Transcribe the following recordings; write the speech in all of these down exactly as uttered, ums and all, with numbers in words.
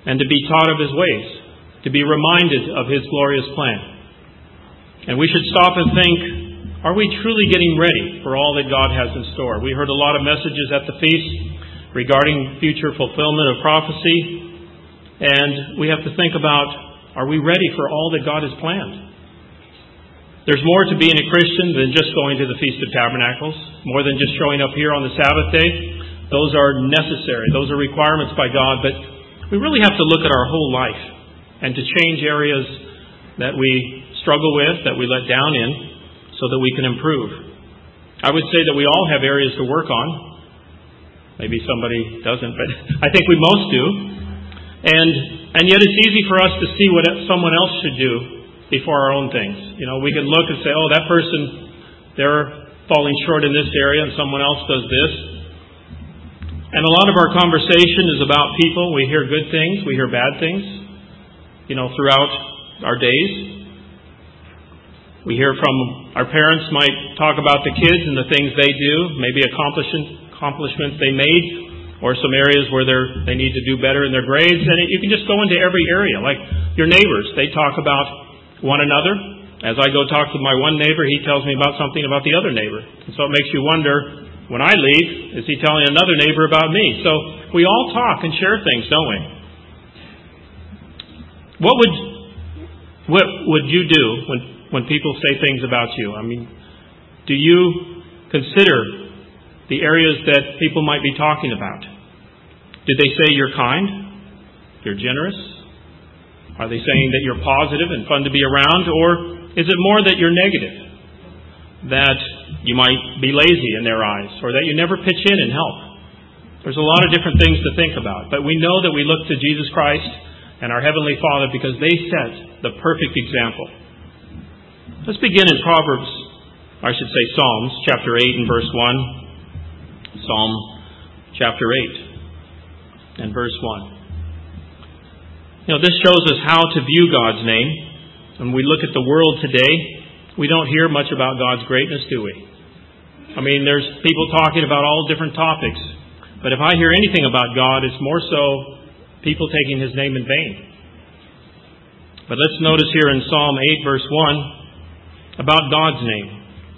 and to be taught of His ways, to be reminded of His glorious plan. And we should stop and think, are we truly getting ready for all that God has in store? We heard a lot of messages at the feast regarding future fulfillment of prophecy, and we have to think about, are we ready for all that God has planned? There's more to being a Christian than just going to the Feast of Tabernacles, more than just showing up here on the Sabbath day. Those are necessary. Those are requirements by God, but we really have to look at our whole life and to change areas that we struggle with, that we let down in, so that we can improve. I would say that we all have areas to work on. Maybe somebody doesn't, but I think we most do. And and yet it's easy for us to see what someone else should do before our own things. You know, we can look and say, oh, that person, they're falling short in this area and someone else does this. And a lot of our conversation is about people. We hear good things, we hear bad things, you know, throughout our days. We hear from our parents might talk about the kids and the things they do, maybe accomplishments they made, or some areas where they're, they need to do better in their grades. And it, you can just go into every area. Like your neighbors, they talk about one another. As I go talk to my one neighbor, he tells me about something about the other neighbor. And so it makes you wonder, when I leave, is he telling another neighbor about me? So we all talk and share things, don't we? What would what would you do when, when people say things about you? I mean, do you consider the areas that people might be talking about? Did they say you're kind? You're generous? Are they saying that you're positive and fun to be around? Or is it more that you're negative? That you might be lazy in their eyes? Or that you never pitch in and help? There's a lot of different things to think about. But we know that we look to Jesus Christ and our Heavenly Father because they set the perfect example. Let's begin in Proverbs, I should say Psalms, chapter eight and verse one. Psalm chapter eight and verse one. You know, this shows us how to view God's name. When we look at the world today, we don't hear much about God's greatness, do we? I mean, there's people talking about all different topics. But if I hear anything about God, it's more so people taking His name in vain. But let's notice here in Psalm eight, verse one, about God's name.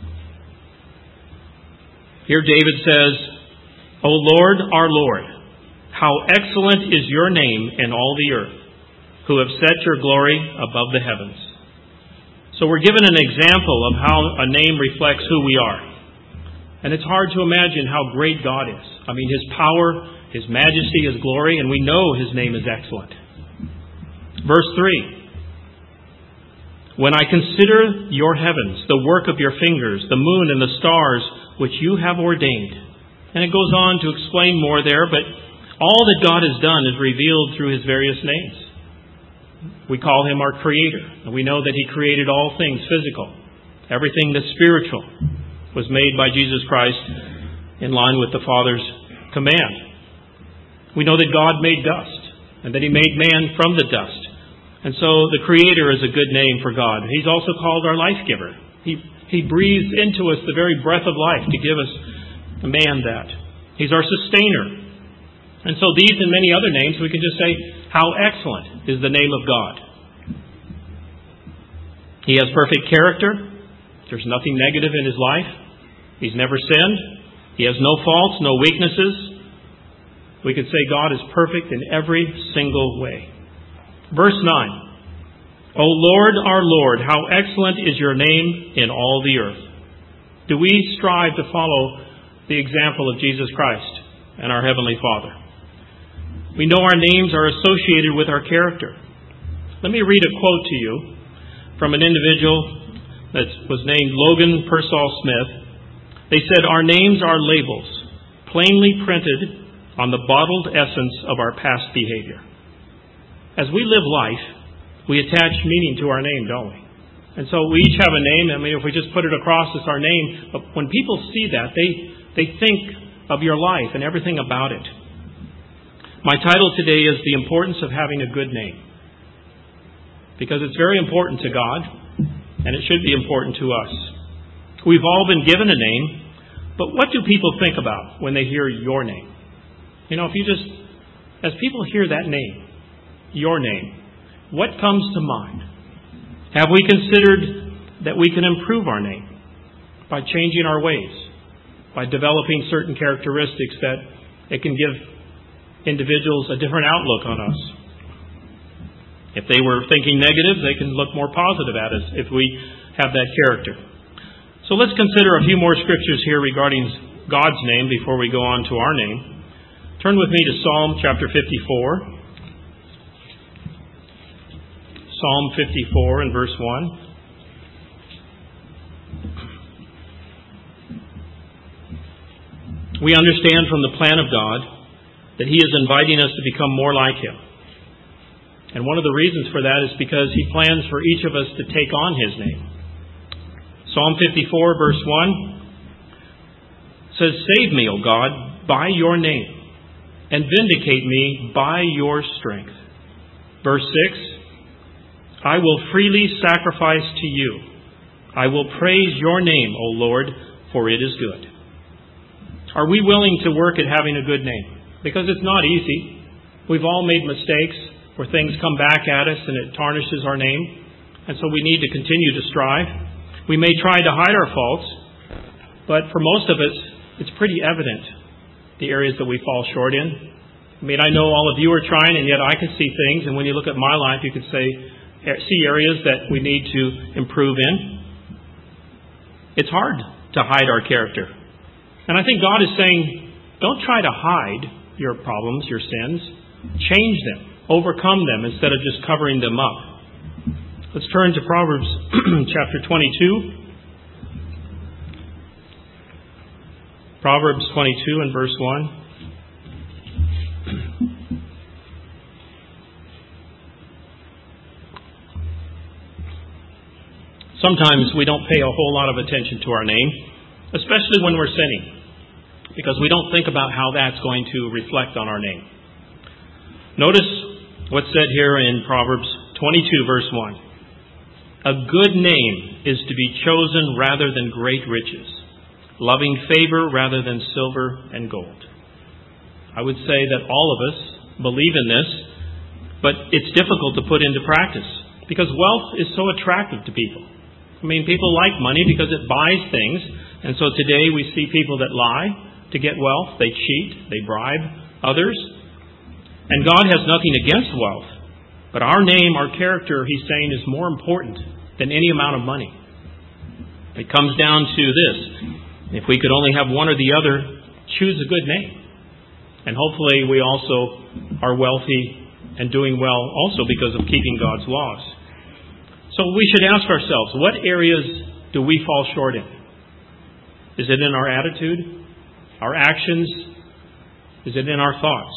Here David says, O Lord, our Lord, how excellent is your name in all the earth, who have set your glory above the heavens. So we're given an example of how a name reflects who we are. And it's hard to imagine how great God is. I mean, His power, His majesty, His glory, and we know His name is excellent. Verse three. When I consider your heavens, the work of your fingers, the moon and the stars, which you have ordained. And it goes on to explain more there, but all that God has done is revealed through His various names. We call Him our Creator, and we know that He created all things physical. Everything that's spiritual was made by Jesus Christ in line with the Father's command. We know that God made dust, and that He made man from the dust. And so the Creator is a good name for God. He's also called our life giver. He He breathes into us the very breath of life to give us a man that. He's our sustainer. And so these and many other names, we can just say, how excellent is the name of God. He has perfect character. There's nothing negative in His life. He's never sinned. He has no faults, no weaknesses. We could say God is perfect in every single way. Verse nine. O Lord, our Lord, how excellent is your name in all the earth. Do we strive to follow the example of Jesus Christ and our Heavenly Father? We know our names are associated with our character. Let me read a quote to you from an individual that was named Logan Pearsall Smith. They said, our names are labels, plainly printed on the bottled essence of our past behavior. As we live life, we attach meaning to our name, don't we? And so we each have a name. I mean, if we just put it across as our name, but when people see that, they, they think of your life and everything about it. My title today is The Importance of Having a Good Name. Because it's very important to God, and it should be important to us. We've all been given a name, but what do people think about when they hear your name? You know, if you just, as people hear that name, your name, what comes to mind? Have we considered that we can improve our name by changing our ways, by developing certain characteristics that it can give individuals a different outlook on us? If they were thinking negative, they can look more positive at us if we have that character. So let's consider a few more scriptures here regarding God's name before we go on to our name. Turn with me to Psalm chapter fifty-four. Psalm fifty-four and verse one. We understand from the plan of God that He is inviting us to become more like Him. And one of the reasons for that is because He plans for each of us to take on His name. Psalm fifty-four, verse one says, "Save me, O God, by your name, and vindicate me by your strength." Verse six, "I will freely sacrifice to you. I will praise your name, O Lord, for it is good." Are we willing to work at having a good name? Because it's not easy. We've all made mistakes where things come back at us and it tarnishes our name. And so we need to continue to strive. We may try to hide our faults, but for most of us, it's pretty evident the areas that we fall short in. I mean, I know all of you are trying, and yet I can see things, and when you look at my life, you can say, see areas that we need to improve in. It's hard to hide our character. And I think God is saying, don't try to hide your problems, your sins. Change them. Overcome them instead of just covering them up. Let's turn to Proverbs chapter twenty-two. Proverbs twenty-two and verse one. Sometimes we don't pay a whole lot of attention to our name, especially when we're sinning, because we don't think about how that's going to reflect on our name. Notice what's said here in Proverbs twenty-two, verse one. "A good name is to be chosen rather than great riches, loving favor rather than silver and gold." I would say that all of us believe in this, but it's difficult to put into practice because wealth is so attractive to people. I mean, people like money because it buys things, and so today we see people that lie to get wealth. They cheat, they bribe others. And God has nothing against wealth. But our name, our character, He's saying, is more important than any amount of money. It comes down to this. If we could only have one or the other, choose a good name. And hopefully we also are wealthy and doing well also because of keeping God's laws. So we should ask ourselves, what areas do we fall short in? Is it in our attitude? Our actions? Is it in our thoughts?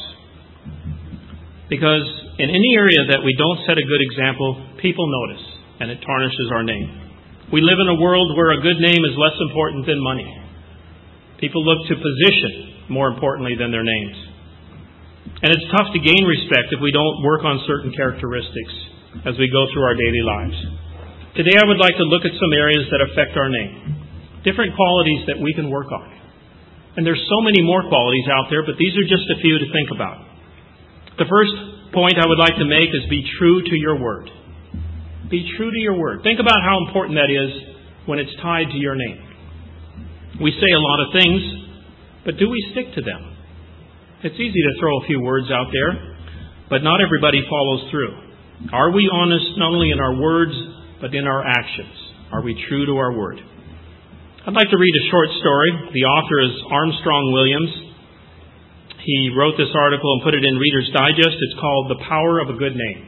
Because in any area that we don't set a good example, people notice, and it tarnishes our name. We live in a world where a good name is less important than money. People look to position more importantly than their names. And it's tough to gain respect if we don't work on certain characteristics as we go through our daily lives. Today I would like to look at some areas that affect our name. Different qualities that we can work on. And there's so many more qualities out there, but these are just a few to think about. The first point I would like to make is be true to your word. Be true to your word. Think about how important that is when it's tied to your name. We say a lot of things, but do we stick to them? It's easy to throw a few words out there, but not everybody follows through. Are we honest not only in our words, but in our actions? Are we true to our word? I'd like to read a short story. The author is Armstrong Williams. He wrote this article and put it in Reader's Digest. It's called "The Power of a Good Name."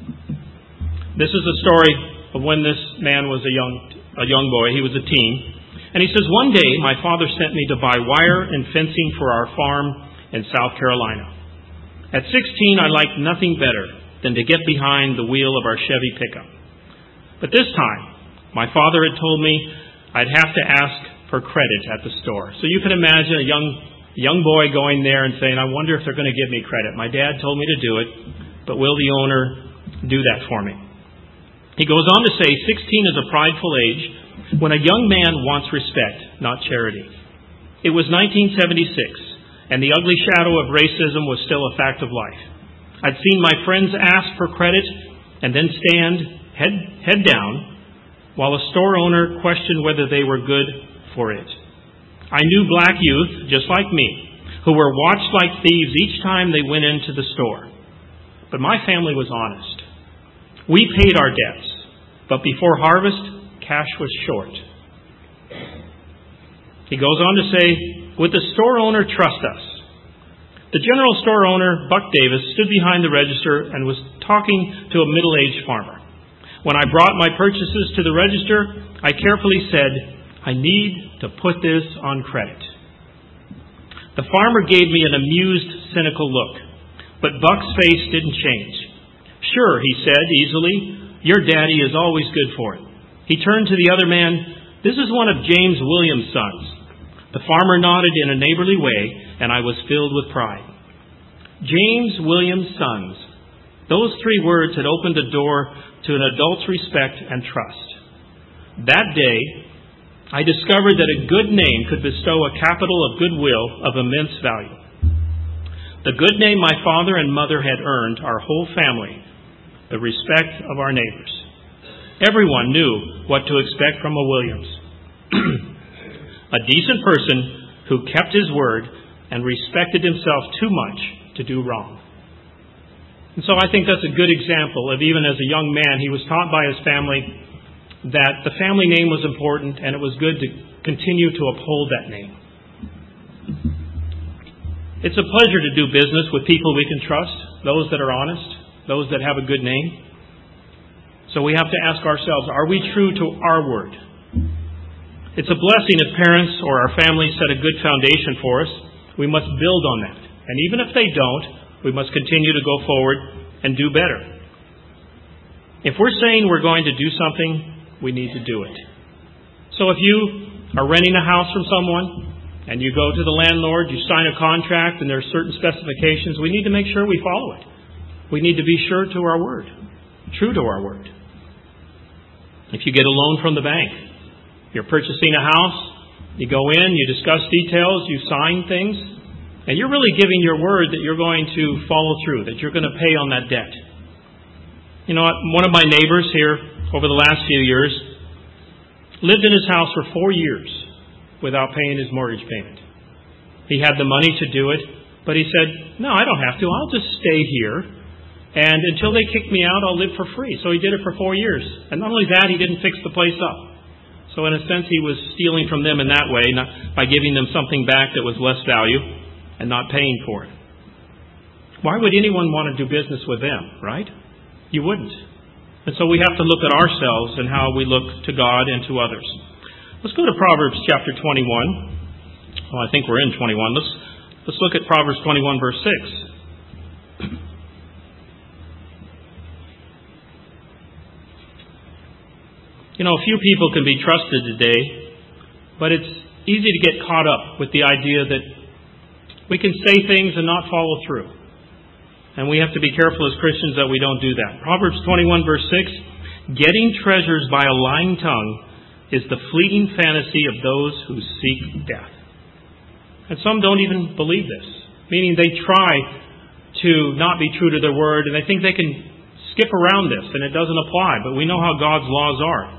This is a story of when this man was a young a young boy. He was a teen. And he says, "One day my father sent me to buy wire and fencing for our farm in South Carolina. At sixteen, I liked nothing better than to get behind the wheel of our Chevy pickup. But this time, my father had told me I'd have to ask for credit at the store." So you can imagine a young young boy going there and saying, "I wonder if they're going to give me credit. My dad told me to do it, but will the owner do that for me?" He goes on to say, sixteen is a prideful age when a young man wants respect, not charity. It was nineteen seventy-six, and the ugly shadow of racism was still a fact of life. I'd seen my friends ask for credit and then stand head, head down while a store owner questioned whether they were good for it. I knew black youth, just like me, who were watched like thieves each time they went into the store. But my family was honest. We paid our debts, but before harvest, cash was short. He goes on to say, would the store owner trust us? The general store owner, Buck Davis, stood behind the register and was talking to a middle-aged farmer. When I brought my purchases to the register, I carefully said, I need to put this on credit. The farmer gave me an amused, cynical look, but Buck's face didn't change. Sure, he said easily, your daddy is always good for it. He turned to the other man. This is one of James Williams' sons. The farmer nodded in a neighborly way, and I was filled with pride. James Williams' sons. Those three words had opened the door to an adult's respect and trust. That day, I discovered that a good name could bestow a capital of goodwill of immense value. The good name my father and mother had earned our whole family, the respect of our neighbors. Everyone knew what to expect from a Williams. A decent person who kept his word and respected himself too much to do wrong. And so I think that's a good example of, even as a young man, he was taught by his family that the family name was important and it was good to continue to uphold that name. It's a pleasure to do business with people we can trust, those that are honest, those that have a good name. So we have to ask ourselves, are we true to our word? It's a blessing if parents or our families set a good foundation for us. We must build on that. And even if they don't, we must continue to go forward and do better. If we're saying we're going to do something, we need to do it. So if you are renting a house from someone and you go to the landlord, you sign a contract and there are certain specifications, we need to make sure we follow it. We need to be sure to our word, true to our word. If you get a loan from the bank, you're purchasing a house, you go in, you discuss details, you sign things, and you're really giving your word that you're going to follow through, that you're going to pay on that debt. You know, one of my neighbors here over the last few years lived in his house for four years without paying his mortgage payment. He had the money to do it, but he said, no, I don't have to. I'll just stay here, and until they kick me out, I'll live for free. So he did it for four years. And not only that, he didn't fix the place up. So in a sense, he was stealing from them in that way, not by giving them something back that was less value and not paying for it. Why would anyone want to do business with them, right? You wouldn't. And so we have to look at ourselves and how we look to God and to others. Let's go to Proverbs chapter twenty-one. Well, I think we're in twenty-one. Let's, let's look at Proverbs twenty-one, verse six. You know, a few people can be trusted today, but it's easy to get caught up with the idea that we can say things and not follow through. And we have to be careful as Christians that we don't do that. Proverbs twenty-one, verse six, getting treasures by a lying tongue is the fleeting fantasy of those who seek death. And some don't even believe this, meaning they try to not be true to their word, and they think they can skip around this, and it doesn't apply. But we know how God's laws are.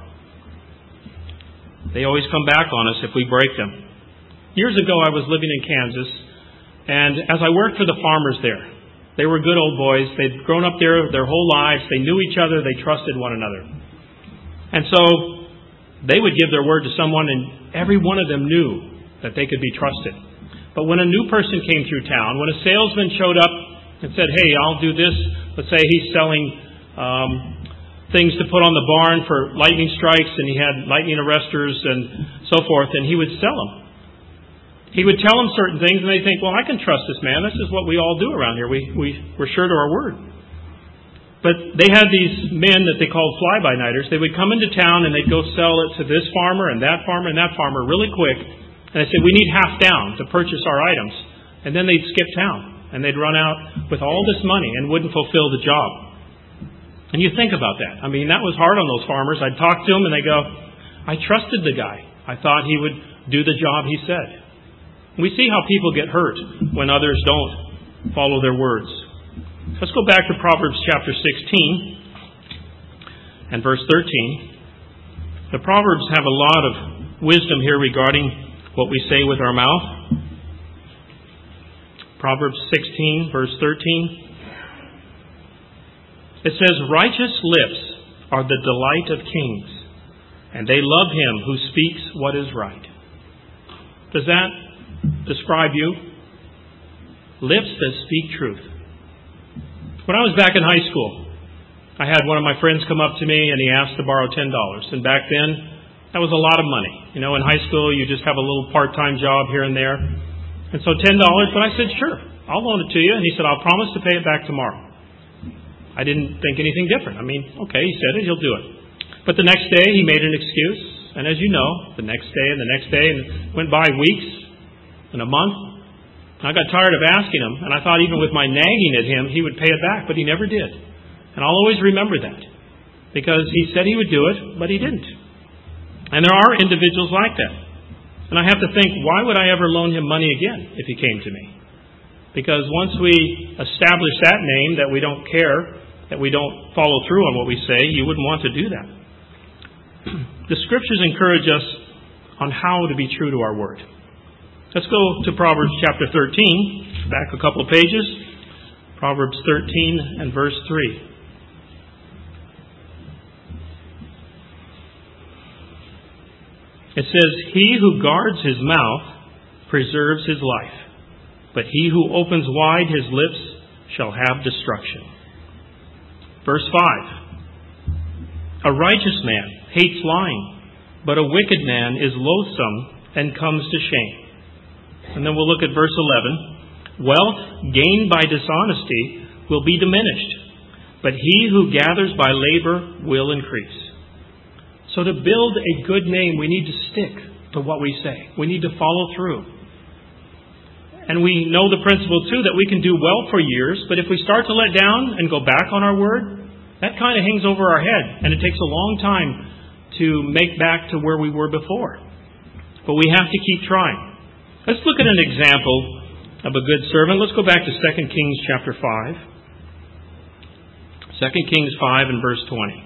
They always come back on us if we break them. Years ago, I was living in Kansas, and as I worked for the farmers there, they were good old boys. They'd grown up there their whole lives. They knew each other. They trusted one another. And so they would give their word to someone, and every one of them knew that they could be trusted. But when a new person came through town, when a salesman showed up and said, hey, I'll do this, let's say he's selling um, things to put on the barn for lightning strikes, and he had lightning arresters and so forth, and he would sell them. He would tell them certain things, and they think, well, I can trust this man. This is what we all do around here. We, we, we're sure to our word. But they had these men that they called fly-by-nighters. They would come into town, and they'd go sell it to this farmer and that farmer and that farmer really quick. And they said, we need half down to purchase our items. And then they'd skip town, and they'd run out with all this money and wouldn't fulfill the job. And you think about that. I mean, that was hard on those farmers. I'd talk to them and they go, I trusted the guy. I thought he would do the job he said. We see how people get hurt when others don't follow their words. Let's go back to Proverbs chapter sixteen and verse thirteen. The Proverbs have a lot of wisdom here regarding what we say with our mouth. Proverbs sixteen, verse thirteen. It says, "Righteous lips are the delight of kings, and they love him who speaks what is right." Does that describe you? Lips that speak truth. When I was back in high school, I had one of my friends come up to me and he asked to borrow ten dollars. And back then, that was a lot of money. You know, in high school, you just have a little part-time job here and there. And so ten dollars, but I said, "Sure, I'll loan it to you." And he said, "I'll promise to pay it back tomorrow." I didn't think anything different. I mean, okay, he said it, he'll do it. But the next day, he made an excuse. And as you know, the next day and the next day, and it went by weeks and a month. And I got tired of asking him, and I thought even with my nagging at him, he would pay it back, but he never did. And I'll always remember that, because he said he would do it, but he didn't. And there are individuals like that. And I have to think, why would I ever loan him money again if he came to me? Because once we establish that name, that we don't care, that we don't follow through on what we say, you wouldn't want to do that. The Scriptures encourage us on how to be true to our word. Let's go to Proverbs chapter thirteen, back a couple of pages. Proverbs thirteen and verse three. It says, "He who guards his mouth preserves his life, but he who opens wide his lips shall have destruction." Verse five. "A righteous man hates lying, but a wicked man is loathsome and comes to shame." And then we'll look at verse eleven. "Wealth gained by dishonesty will be diminished, but he who gathers by labor will increase." So to build a good name, we need to stick to what we say. We need to follow through. And we know the principle, too, that we can do well for years, but if we start to let down and go back on our word, that kind of hangs over our head, and it takes a long time to make back to where we were before. But we have to keep trying. Let's look at an example of a good servant. Let's go back to Second Kings chapter five. Second Kings five and verse twenty.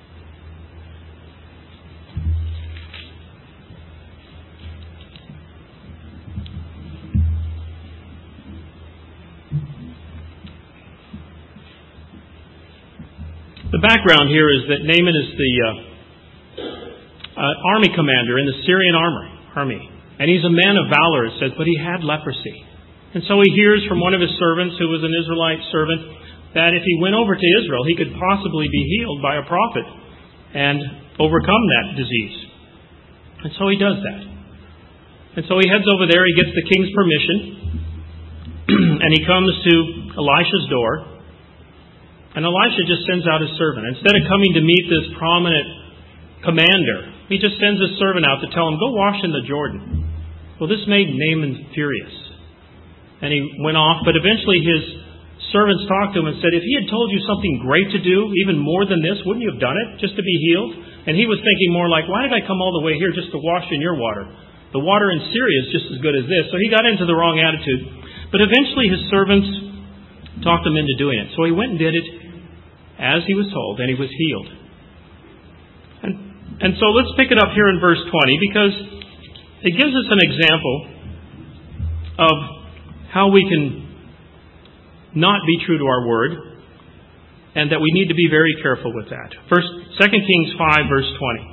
The background here is that Naaman is the uh, uh, army commander in the Syrian army, army. And he's a man of valor, it says, but he had leprosy. And so he hears from one of his servants, who was an Israelite servant, that if he went over to Israel, he could possibly be healed by a prophet and overcome that disease. And so he does that. And so he heads over there, he gets the king's permission, and he comes to Elisha's door. And Elisha just sends out his servant. Instead of coming to meet this prominent commander, he just sends his servant out to tell him, "Go wash in the Jordan." Well, this made Naaman furious. And he went off, but eventually his servants talked to him and said, "If he had told you something great to do, even more than this, wouldn't you have done it, just to be healed?" And he was thinking more like, "Why did I come all the way here just to wash in your water? The water in Syria is just as good as this." So he got into the wrong attitude. But eventually his servants talked him into doing it. So he went and did it as he was told, and he was healed. And, and so let's pick it up here in verse twenty, because it gives us an example of how we can not be true to our word, and that we need to be very careful with that. First, Second Kings five, verse twenty.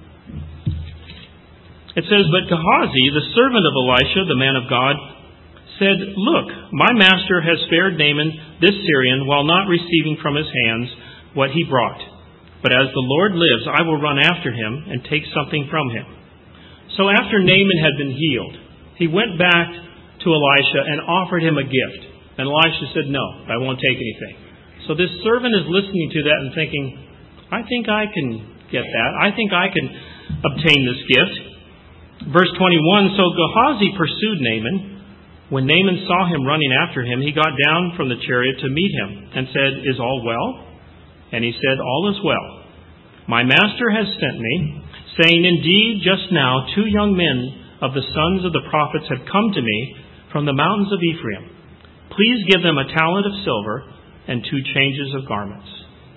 It says, "But Gehazi, the servant of Elisha, the man of God, said, 'Look, my master has spared Naaman this Syrian while not receiving from his hands what he brought. But as the Lord lives, I will run after him and take something from him.' So after Naaman had been healed, he went back to Elisha and offered him a gift. And Elisha said, 'No, I won't take anything.' So this servant is listening to that and thinking, 'I think I can get that. I think I can obtain this gift.' Verse twenty-one, "So Gehazi pursued Naaman. When Naaman saw him running after him, he got down from the chariot to meet him and said, 'Is all well?' And he said, 'All is well. My master has sent me, saying, Indeed, just now two young men of the sons of the prophets have come to me from the mountains of Ephraim. Please give them a talent of silver and two changes of garments.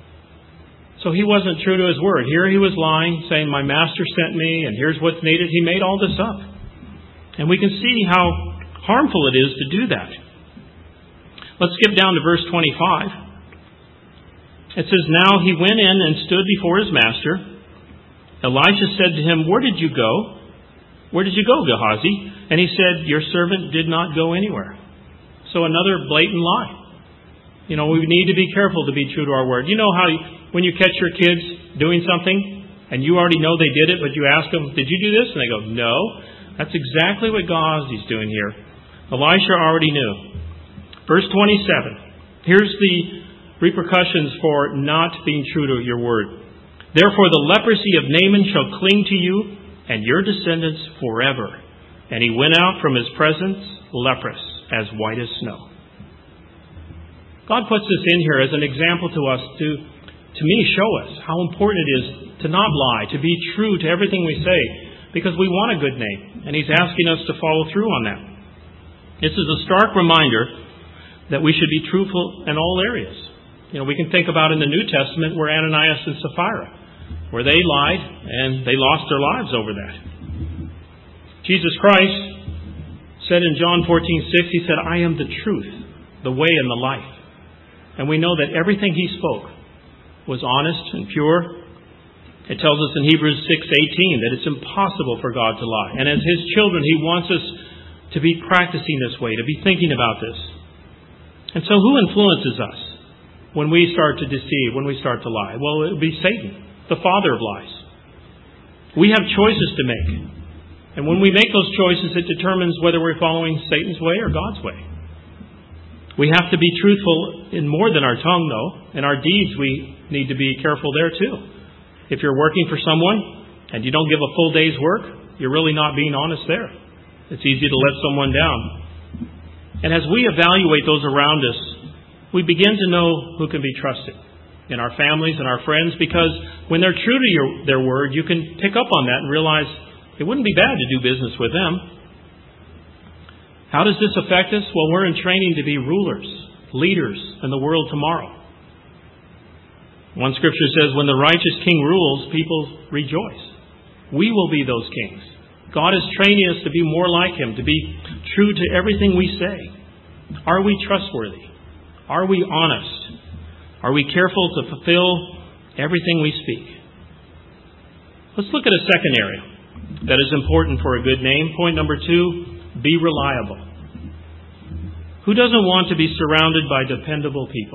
So he wasn't true to his word. Here he was lying, saying, my master sent me, and here's what's needed. He made all this up. And we can see how harmful it is to do that. Let's skip down to verse twenty-five. It says, now he went in and stood before his master. Elisha said to him, where did you go? Where did you go, Gehazi? And he said, your servant did not go anywhere. So another blatant lie. You know, we need to be careful to be true to our word. You know how you, when you catch your kids doing something and you already know they did it, but you ask them, did you do this? And they go, no. That's exactly what Gehazi's doing here. Elisha already knew. Verse twenty-seven. Here's the repercussions for not being true to your word. Therefore the leprosy of Naaman shall cling to you and your descendants forever. And he went out from his presence leprous, as white as snow. God puts this in here as an example to us to, to me, show us how important it is to not lie, to be true to everything we say, because we want a good name. And He's asking us to follow through on that. This is a stark reminder that we should be truthful in all areas. You know, we can think about in the New Testament where Ananias and Sapphira, where they lied and they lost their lives over that. Jesus Christ said in John fourteen six, He said, I am the truth, the way, and the life. And we know that everything He spoke was honest and pure. It tells us in Hebrews six eighteen that it's impossible for God to lie. And as His children, He wants us to be practicing this way, to be thinking about this. And so who influences us when we start to deceive, when we start to lie? Well, it would be Satan, the father of lies. We have choices to make. And when we make those choices, it determines whether we're following Satan's way or God's way. We have to be truthful in more than our tongue, though. In our deeds, we need to be careful there, too. If you're working for someone and you don't give a full day's work, you're really not being honest there. It's easy to let someone down. And as we evaluate those around us, we begin to know who can be trusted in our families and our friends, because when they're true to your, their word, you can pick up on that and realize it wouldn't be bad to do business with them. How does this affect us? Well, we're in training to be rulers, leaders in the world tomorrow. One scripture says, when the righteous king rules, people rejoice. We will be those kings. God is training us to be more like Him, to be true to everything we say. Are we trustworthy? Are we honest? Are we careful to fulfill everything we speak? Let's look at a second area that is important for a good name. Point number two, be reliable. Who doesn't want to be surrounded by dependable people?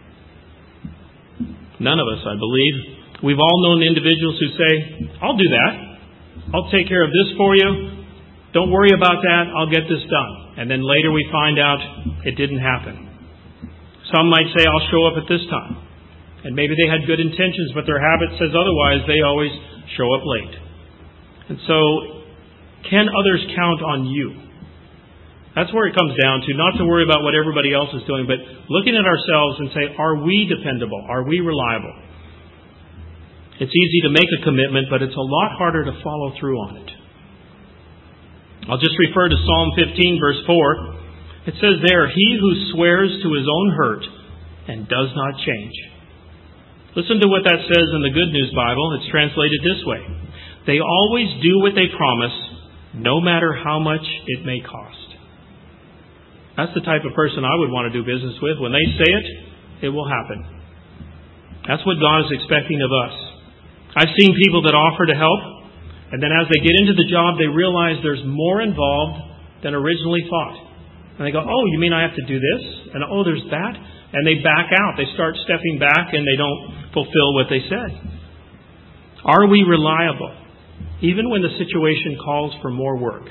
None of us, I believe. We've all known individuals who say, I'll do that. I'll take care of this for you. Don't worry about that. I'll get this done. And then later we find out it didn't happen. Some might say, I'll show up at this time. And maybe they had good intentions, but their habit says otherwise. They always show up late. And so, can others count on you? That's where it comes down to, not to worry about what everybody else is doing, but looking at ourselves and say, are we dependable? Are we reliable? It's easy to make a commitment, but it's a lot harder to follow through on it. I'll just refer to Psalm fifteen, verse four. It says there, he who swears to his own hurt and does not change. Listen to what that says in the Good News Bible. It's translated this way. They always do what they promise, no matter how much it may cost. That's the type of person I would want to do business with. When they say it, it will happen. That's what God is expecting of us. I've seen people that offer to help, and then as they get into the job, they realize there's more involved than originally thought. And they go, oh, you mean I have to do this? And oh, there's that? And they back out. They start stepping back and they don't fulfill what they said. Are we reliable, even when the situation calls for more work?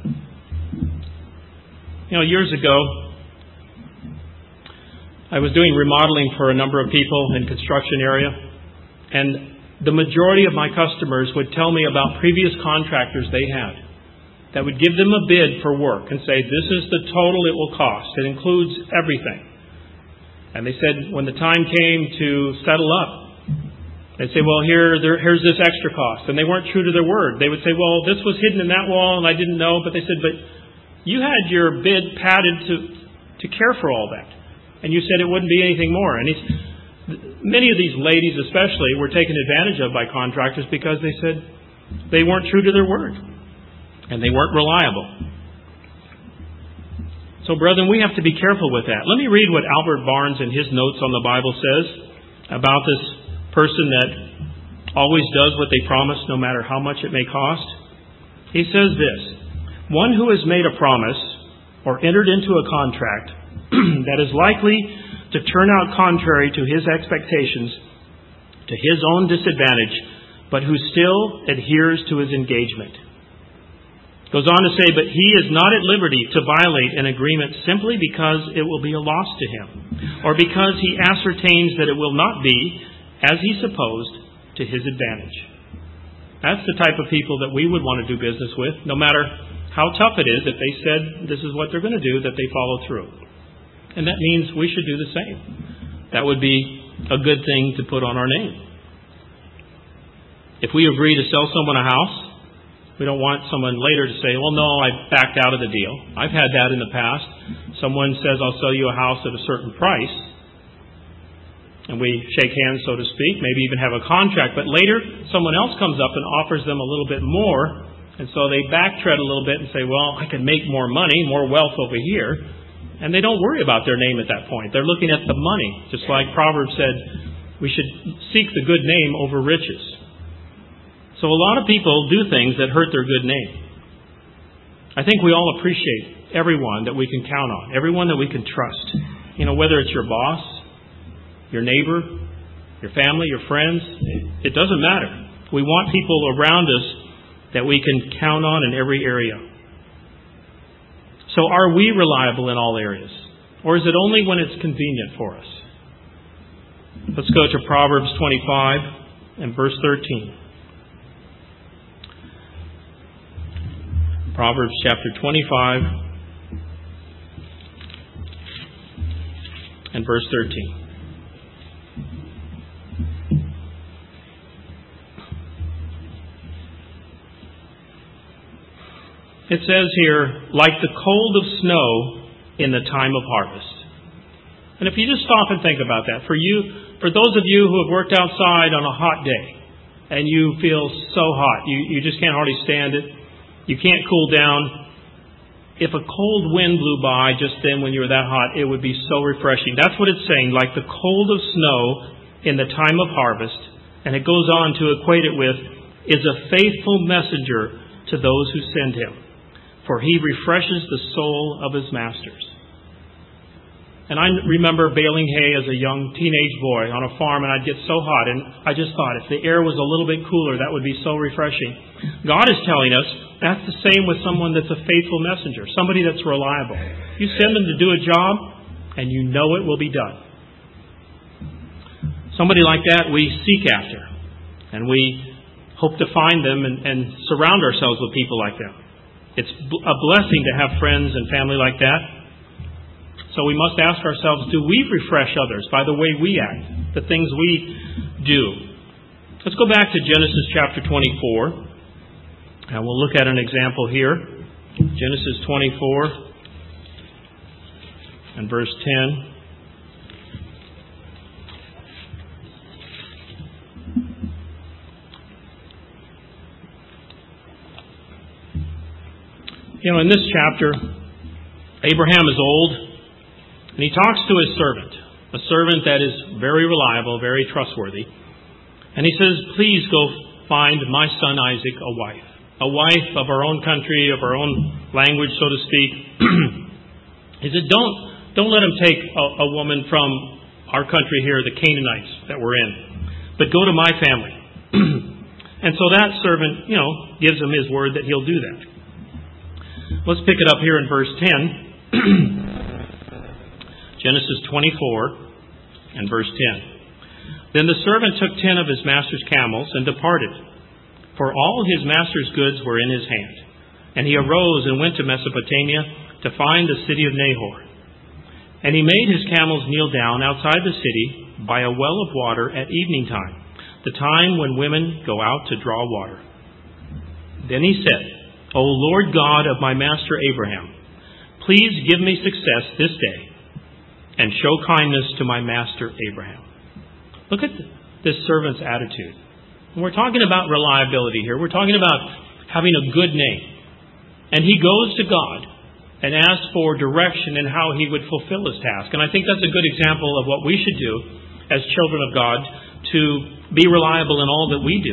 You know, years ago, I was doing remodeling for a number of people in construction area, and the majority of my customers would tell me about previous contractors they had that would give them a bid for work and say, this is the total it will cost. It includes everything. And they said when the time came to settle up, they'd say, well, here, there, here's this extra cost. And they weren't true to their word. They would say, well, this was hidden in that wall and I didn't know. But they said, but you had your bid padded to, to care for all that. And you said it wouldn't be anything more. And he's, many of these ladies especially were taken advantage of by contractors because they said they weren't true to their word. And they weren't reliable. So, brethren, we have to be careful with that. Let me read what Albert Barnes in his notes on the Bible says about this person that always does what they promise no matter how much it may cost. He says this: one who has made a promise or entered into a contract that is likely to turn out contrary to his expectations, to his own disadvantage, but who still adheres to his engagement. Goes on to say, but he is not at liberty to violate an agreement simply because it will be a loss to him, or because he ascertains that it will not be, as he supposed, to his advantage. That's the type of people that we would want to do business with, no matter how tough it is. If they said this is what they're going to do, that they follow through. And that means we should do the same. That would be a good thing to put on our name. If we agree to sell someone a house, we don't want someone later to say, well, no, I backed out of the deal. I've had that in the past. Someone says, I'll sell you a house at a certain price. And we shake hands, so to speak, maybe even have a contract. But later, someone else comes up and offers them a little bit more. And so they backtread a little bit and say, well, I can make more money, more wealth over here. And they don't worry about their name at that point. They're looking at the money. Just like Proverbs said, we should seek the good name over riches. So a lot of people do things that hurt their good name. I think we all appreciate everyone that we can count on, everyone that we can trust. You know, whether it's your boss, your neighbor, your family, your friends, it doesn't matter. We want people around us that we can count on in every area. So are we reliable in all areas? Or is it only when it's convenient for us? Let's go to Proverbs twenty-five and verse thirteen. Proverbs chapter twenty-five and verse thirteen. It says here, like the cold of snow in the time of harvest. And if you just stop and think about that, for you, for those of you who have worked outside on a hot day and you feel so hot, you, you just can't hardly stand it. You can't cool down. If a cold wind blew by just then when you were that hot, it would be so refreshing. That's what it's saying, like the cold of snow in the time of harvest. And it goes on to equate it with, is a faithful messenger to those who send him. For he refreshes the soul of his masters. And I remember baling hay as a young teenage boy on a farm, and I'd get so hot. And I just thought, if the air was a little bit cooler, that would be so refreshing. God is telling us that's the same with someone that's a faithful messenger, somebody that's reliable. You send them to do a job, and you know it will be done. Somebody like that we seek after, and we hope to find them and, and surround ourselves with people like them. It's a blessing to have friends and family like that. So we must ask ourselves, do we refresh others by the way we act, the things we do? Let's go back to Genesis chapter twenty-four. And we'll look at an example here. Genesis twenty-four and verse ten. You know, in this chapter, Abraham is old, and he talks to his servant, a servant that is very reliable, very trustworthy. And he says, please go find my son Isaac a wife. A wife of our own country, of our own language, so to speak. He said, don't, don't let him take a, a woman from our country here, the Canaanites that we're in, but go to my family. And so that servant, you know, gives him his word that he'll do that. Let's pick it up here in verse ten. Genesis twenty-four and verse ten. Then the servant took ten of his master's camels and departed, for all his master's goods were in his hand. And he arose and went to Mesopotamia to find the city of Nahor. And he made his camels kneel down outside the city by a well of water at evening time, the time when women go out to draw water. Then he said, O Lord God of my master Abraham, please give me success this day, and show kindness to my master Abraham. Look at this servant's attitude. And we're talking about reliability here. We're talking about having a good name. And he goes to God and asks for direction in how he would fulfill his task. And I think that's a good example of what we should do as children of God to be reliable in all that we do.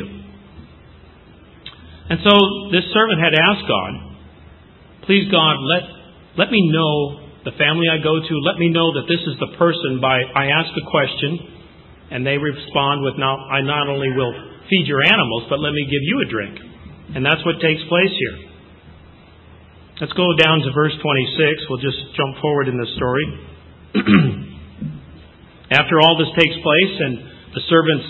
And so this servant had asked God, please God, let, let me know the family I go to, let me know that this is the person by I ask a question and they respond with, now, I not only will feed your animals, but let me give you a drink. And that's what takes place here. Let's go down to verse twenty-six. We'll just jump forward in the story. After all this takes place and the servant's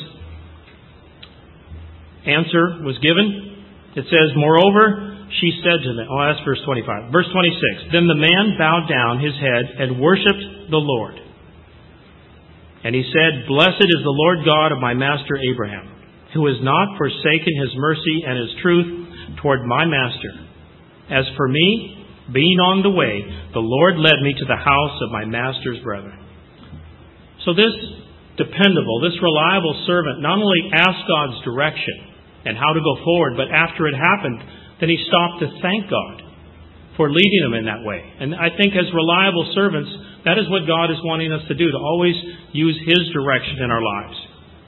answer was given, it says, moreover, she said to them, oh, that's verse twenty-five. Verse twenty-six, then the man bowed down his head and worshipped the Lord. And he said, blessed is the Lord God of my master Abraham, who has not forsaken his mercy and his truth toward my master. As for me, being on the way, the Lord led me to the house of my master's brethren. So this dependable, this reliable servant not only asked God's direction and how to go forward, but after it happened, then he stopped to thank God for leading him in that way. And I think as reliable servants, that is what God is wanting us to do, to always use His direction in our lives.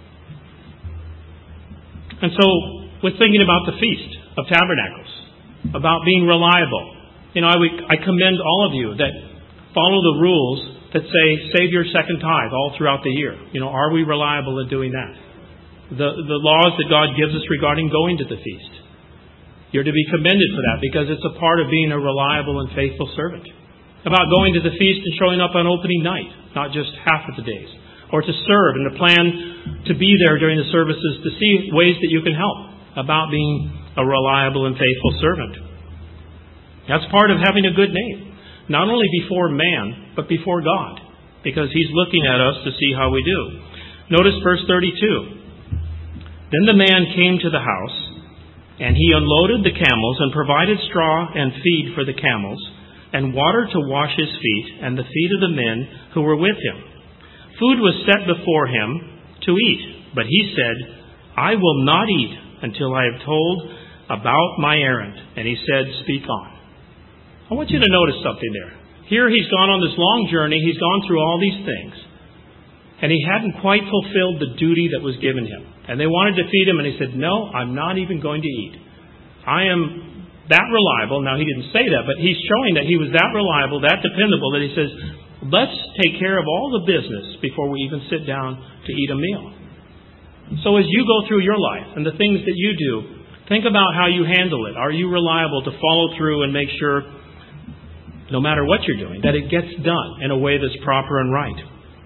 And so, we're thinking about the Feast of Tabernacles, about being reliable. You know, I, I commend all of you that follow the rules that say, save your second tithe all throughout the year. You know, are we reliable in doing that? The, the laws that God gives us regarding going to the feast. You're to be commended for that because it's a part of being a reliable and faithful servant. About going to the feast and showing up on opening night, not just half of the days. Or to serve and to plan to be there during the services to see ways that you can help. About being a reliable and faithful servant. That's part of having a good name. Not only before man, but before God. Because He's looking at us to see how we do. Notice verse thirty-two. Then the man came to the house, and he unloaded the camels and provided straw and feed for the camels, and water to wash his feet and the feet of the men who were with him. Food was set before him to eat, but he said, I will not eat until I have told about my errand. And he said, speak on. I want you to notice something there. Here he's gone on this long journey, he's gone through all these things, and he hadn't quite fulfilled the duty that was given him. And they wanted to feed him, and he said, no, I'm not even going to eat. I am that reliable. Now, he didn't say that, but he's showing that he was that reliable, that dependable, that he says, let's take care of all the business before we even sit down to eat a meal. So as you go through your life and the things that you do, think about how you handle it. Are you reliable to follow through and make sure, no matter what you're doing, that it gets done in a way that's proper and right?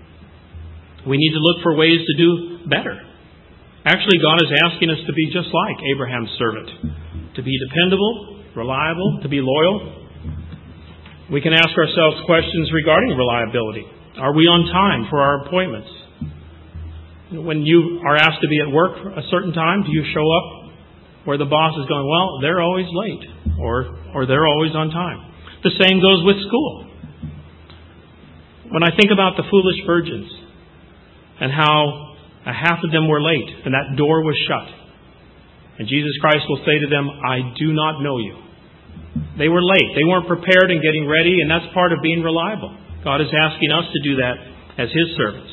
We need to look for ways to do better. Actually, God is asking us to be just like Abraham's servant. To be dependable, reliable, to be loyal. We can ask ourselves questions regarding reliability. Are we on time for our appointments? When you are asked to be at work a certain time, do you show up where the boss is going, well, they're always late, or, or they're always on time? The same goes with school. When I think about the foolish virgins and how a half of them were late and that door was shut, and Jesus Christ will say to them, I do not know you. They were late. They weren't prepared and getting ready, and that's part of being reliable. God is asking us to do that as His servants.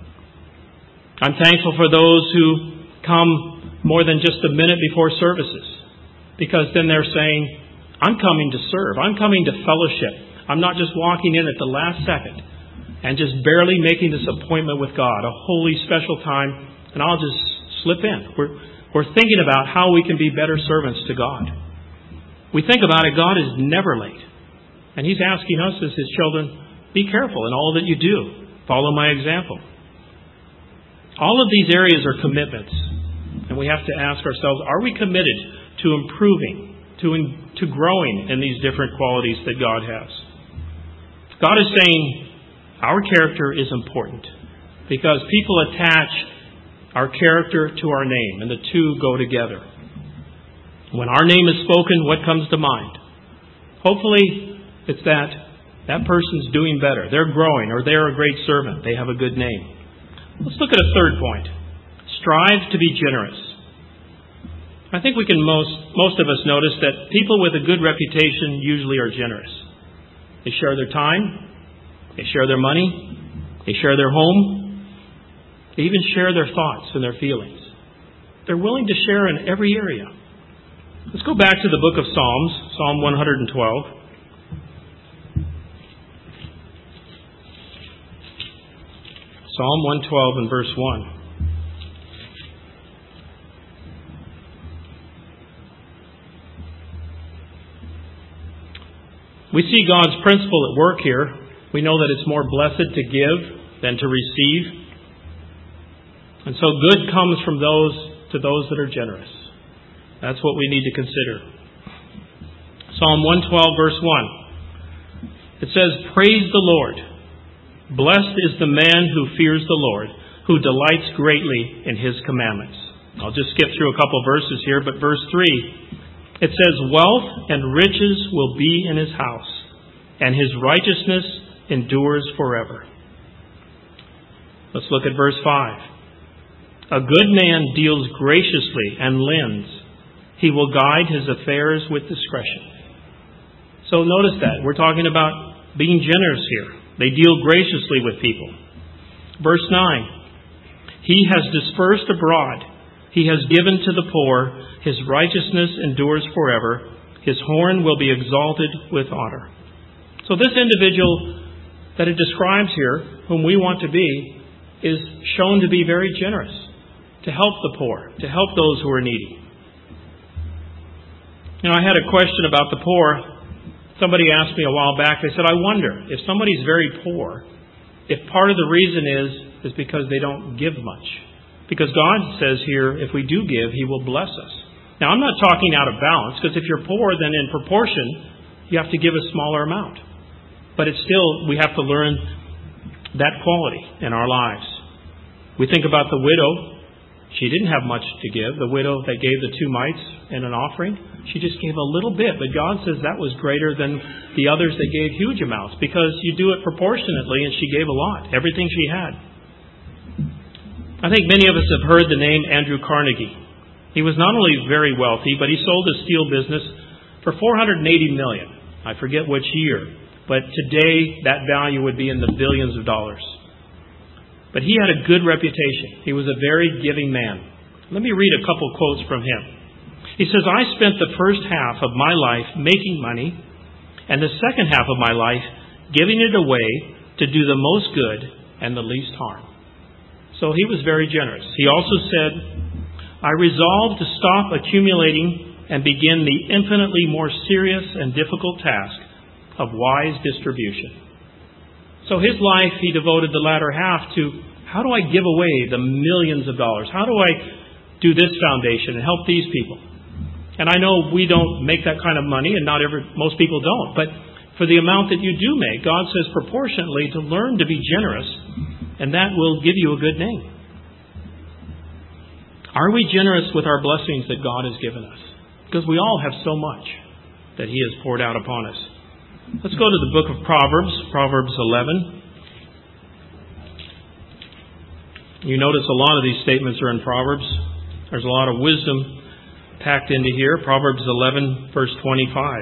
I'm thankful for those who come more than just a minute before services, because then they're saying, I'm coming to serve. I'm coming to fellowship. I'm not just walking in at the last second and just barely making this appointment with God, a holy special time, and I'll just slip in. We're We're thinking about how we can be better servants to God. We think about it, God is never late. And He's asking us as His children, be careful in all that you do. Follow my example. All of these areas are commitments. And we have to ask ourselves, are we committed to improving, to, in, to growing in these different qualities that God has? God is saying our character is important because people attach our character to our name, and the two go together. When our name is spoken, what comes to mind? Hopefully, it's that That person's doing better. They're growing, or they're a great servant. They have a good name. Let's look at a third point. Strive to be generous. I think we can most, most of us notice that people with a good reputation usually are generous. They share their time. They share their money. They share their home. They even share their thoughts and their feelings. They're willing to share in every area. Let's go back to the book of Psalms, Psalm one twelve. Psalm one twelve and verse one. We see God's principle at work here. We know that it's more blessed to give than to receive. And so good comes from those to those that are generous. That's what we need to consider. Psalm one twelve verse one. It says, "Praise the Lord. Blessed is the man who fears the Lord, who delights greatly in His commandments." I'll just skip through a couple verses here, but verse three, it says, "Wealth and riches will be in his house, and his righteousness endures forever." Let's look at verse five. "A good man deals graciously and lends. He will guide his affairs with discretion." So notice that. We're talking about being generous here. They deal graciously with people. Verse nine. "He has dispersed abroad. He has given to the poor. His righteousness endures forever. His horn will be exalted with honor." So this individual that it describes here, whom we want to be, is shown to be very generous, to help the poor, to help those who are needy. You know, I had a question about the poor. Somebody asked me a while back, they said, "I wonder, if somebody's very poor, if part of the reason is, is because they don't give much." Because God says here, if we do give, He will bless us. Now, I'm not talking out of balance, because if you're poor, then in proportion, you have to give a smaller amount. But it's still, we have to learn that quality in our lives. We think about the widow. She didn't have much to give. The widow that gave the two mites and an offering, she just gave a little bit. But God says that was greater than the others that gave huge amounts, because you do it proportionately, and she gave a lot, everything she had. I think many of us have heard the name Andrew Carnegie. He was not only very wealthy, but he sold his steel business for four hundred eighty million dollars. I forget which year, but today that value would be in the billions of dollars. But he had a good reputation. He was a very giving man. Let me read a couple quotes from him. He says, "I spent the first half of my life making money, and the second half of my life giving it away to do the most good and the least harm." So he was very generous. He also said, "I resolved to stop accumulating and begin the infinitely more serious and difficult task of wise distribution." So his life, he devoted the latter half to, how do I give away the millions of dollars? How do I do this foundation and help these people? And I know we don't make that kind of money, and not every, most people don't. But for the amount that you do make, God says proportionately to learn to be generous, and that will give you a good name. Are we generous with our blessings that God has given us? Because we all have so much that He has poured out upon us. Let's go to the book of Proverbs, Proverbs eleven. You notice a lot of these statements are in Proverbs. There's a lot of wisdom packed into here. Proverbs eleven, verse twenty-five.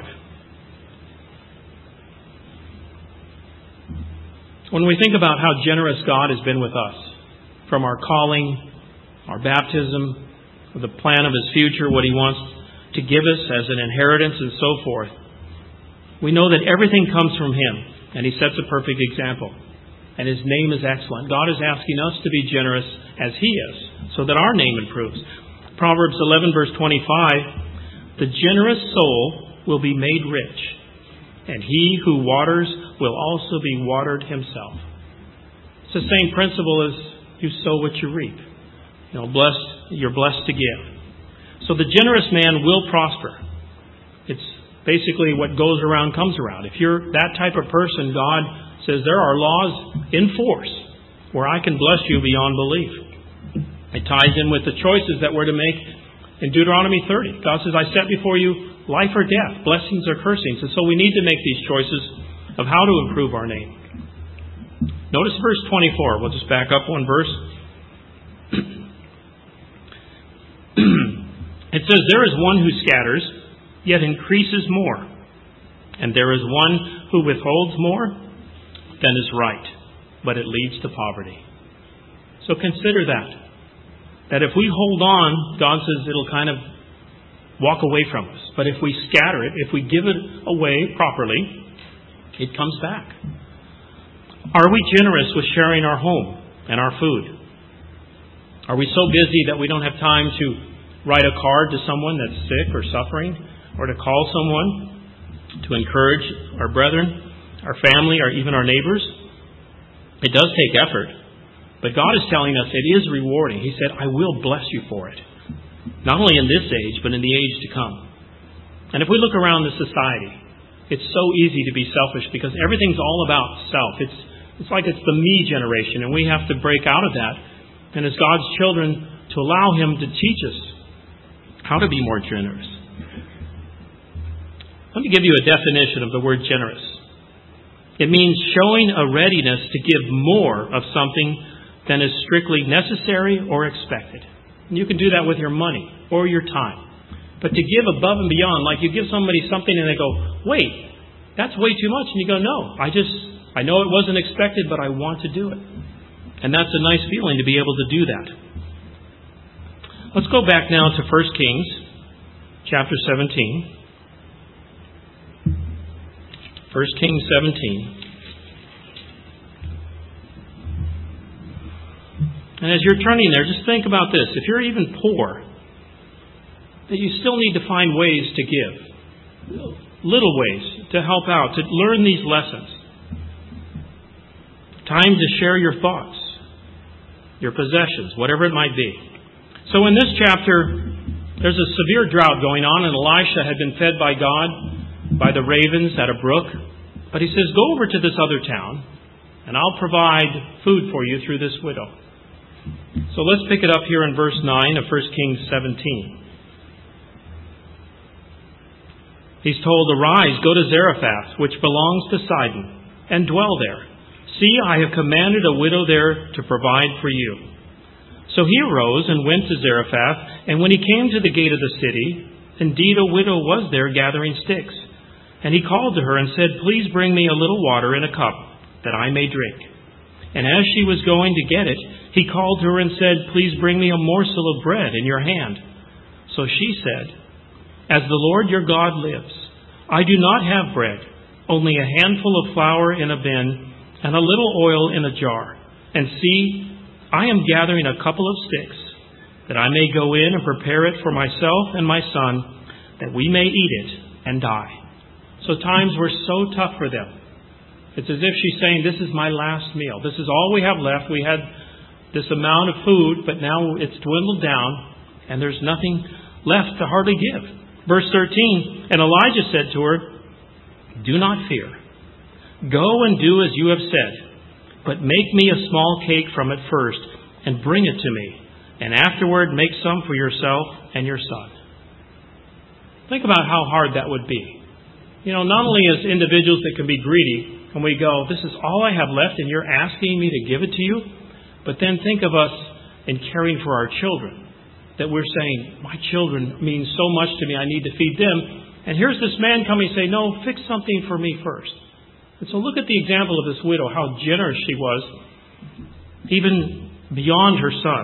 When we think about how generous God has been with us, from our calling, our baptism, the plan of His future, what He wants to give us as an inheritance and so forth, we know that everything comes from Him, and He sets a perfect example. And His name is excellent. God is asking us to be generous as He is, so that our name improves. Proverbs eleven, verse twenty-five, "The generous soul will be made rich, and he who waters will also be watered himself." It's the same principle as you sow what you reap. You know, blessed, you're blessed to give. So the generous man will prosper. It's basically what goes around comes around. If you're that type of person, God says there are laws in force where I can bless you beyond belief. It ties in with the choices that we're to make in Deuteronomy thirty. God says, "I set before you life or death, blessings or cursings." And so we need to make these choices of how to improve our name. Notice verse twenty-four. We'll just back up one verse. It says, there is one who scatters, yet increases more. And there is one who withholds more than is right, but it leads to poverty. So consider that. That if we hold on, God says it'll kind of walk away from us. But if we scatter it, if we give it away properly, it comes back. Are we generous with sharing our home and our food? Are we so busy that we don't have time to write a card to someone that's sick or suffering, or to call someone to encourage our brethren, our family, or even our neighbors? It does take effort, but God is telling us it is rewarding. He said, I will bless you for it. Not only in this age, but in the age to come. And if we look around the society, it's so easy to be selfish because everything's all about self. It's it's like it's the me generation, and we have to break out of that. And as God's children, to allow Him to teach us how to be more generous. Let me give you a definition of the word generous. It means showing a readiness to give more of something than is strictly necessary or expected. And you can do that with your money or your time. But to give above and beyond, like you give somebody something and they go, wait, that's way too much. And you go, no, I just, I know it wasn't expected, but I want to do it. And that's a nice feeling to be able to do that. Let's go back now to First Kings, chapter seventeen. First Kings seventeen. And as you're turning there, just think about this. If you're even poor, that you still need to find ways to give. Little ways to help out, to learn these lessons. Time to share your thoughts, your possessions, whatever it might be. So in this chapter, there's a severe drought going on, and Elisha had been fed by God by the ravens at a brook. But he says, go over to this other town, and I'll provide food for you through this widow. So let's pick it up here in verse nine of First Kings seventeen. He's told, arise, go to Zarephath, which belongs to Sidon, and dwell there. See, I have commanded a widow there to provide for you. So he arose and went to Zarephath, and when he came to the gate of the city, indeed a widow was there gathering sticks. And he called to her and said, please bring me a little water in a cup, that I may drink. And as she was going to get it, he called to her and said, please bring me a morsel of bread in your hand. So she said, as the Lord your God lives, I do not have bread, only a handful of flour in a bin, and a little oil in a jar. And see, I am gathering a couple of sticks, that I may go in and prepare it for myself and my son, that we may eat it and die. So times were so tough for them. It's as if she's saying, this is my last meal. This is all we have left. We had this amount of food, but now it's dwindled down, and there's nothing left to hardly give. Verse thirteen, and Elijah said to her, do not fear. Go and do as you have said, but make me a small cake from it first, and bring it to me, and afterward make some for yourself and your son. Think about how hard that would be. You know, not only as individuals that can be greedy, and we go, this is all I have left, and you're asking me to give it to you, but then think of us in caring for our children. That we're saying, my children mean so much to me, I need to feed them. And here's this man coming and say, no, fix something for me first. And so look at the example of this widow, how generous she was, even beyond her son.